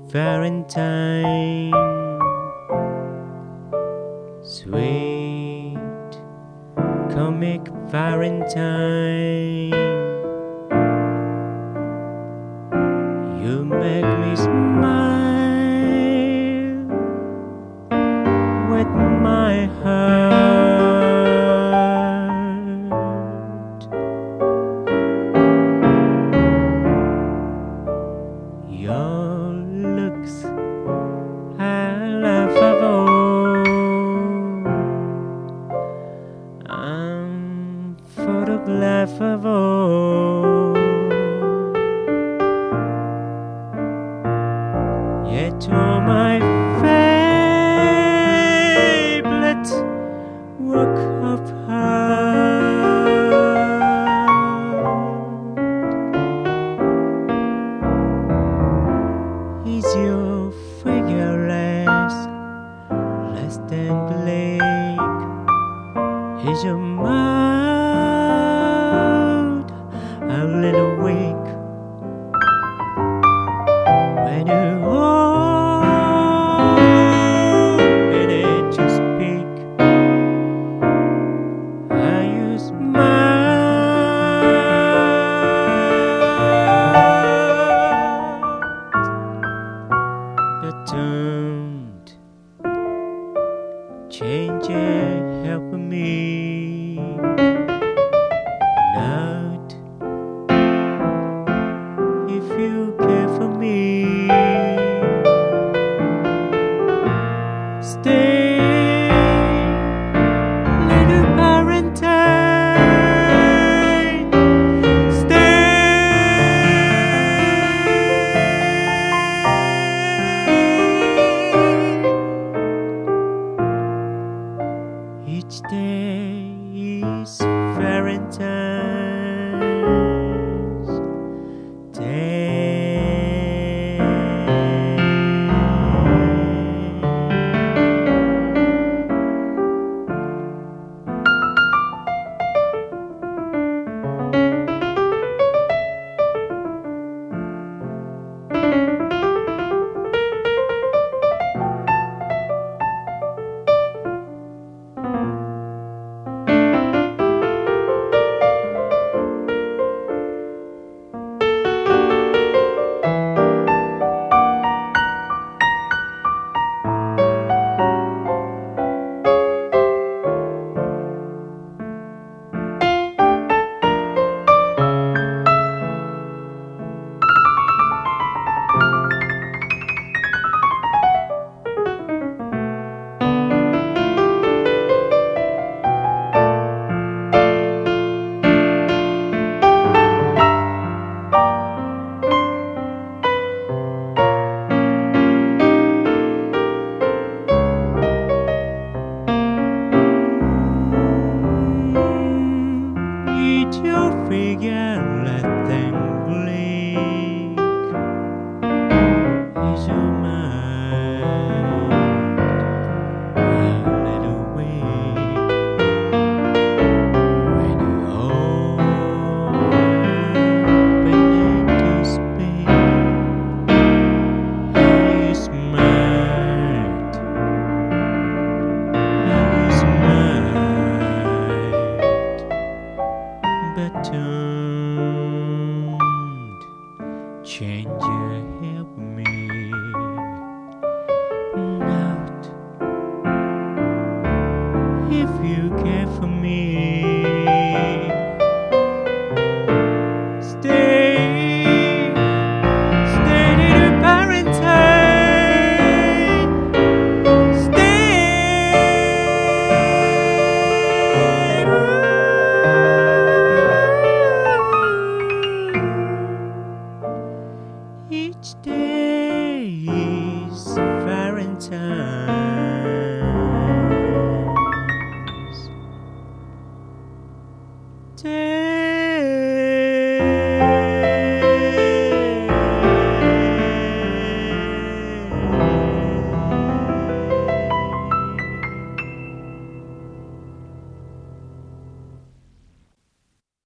Valentine, sweet comic Valentine, you make me smile with my heart. Your looks are laughable. I'm photographable. Yet you're my favorite work of art. Is your figure less than bleak? Is your mouth a little weak? When you open it to speak, are you smart? But don't change it, help me. Not if you care for me. Stay, little Valentine. Stay. Each day is Valentine's Day. Eat your figure less than